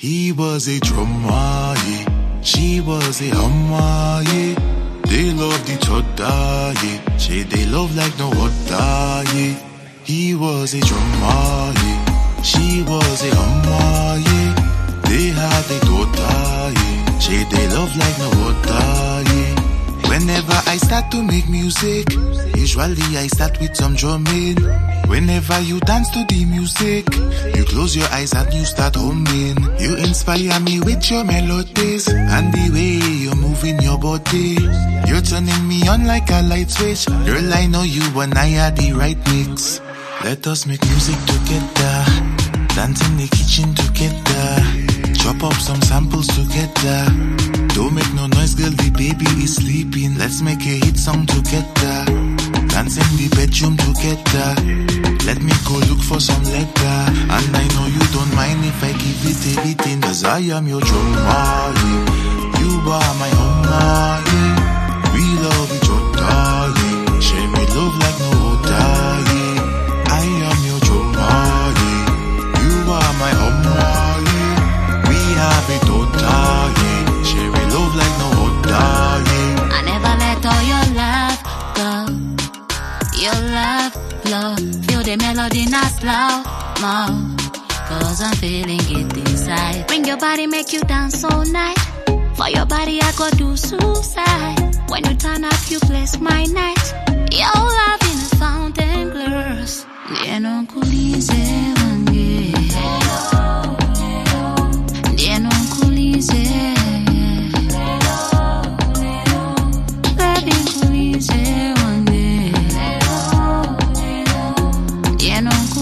He was a drummer, yeah. She was a hummer, yeah. They loved each other, yeah. Say they love like no other, yeah. He was a drummer, yeah. She was a hummer, yeah. They had a daughter, yeah. Say they love like no other, yeah. Whenever I start to make music, usually I start with some drumming. Whenever you dance to the music, you close your eyes and you start humming. You inspire me with your melodies and the way you're moving your body. You're turning me on like a light switch. Girl, I know you and I are the right mix. Let us make music together, dance in the kitchen together, chop up some samples together. Don't make no noise, girl, the baby is sleeping. Let's make a hit song together, dance in the bedroom together. Let me go look for some leather, and I know you don't mind if I give it everything, cause I am your drummer, yeah. You are my honor, yeah. We love each other, yeah. Share me love like no other, yeah. I am your drummer, yeah. You are my honor, yeah. We have a daughter, yeah. Share me love like no other, yeah. I never let all your love go. Your love flow, feel the melody not slow more, cause I'm feeling it inside. Bring your body, make you dance all night. For your body I go do suicide. When you turn up you bless my night. Your love in a fountain glass. Ndieno kulize wange, ndieno kulize, baby kulize wange.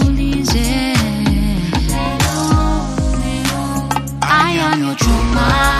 I am your true man.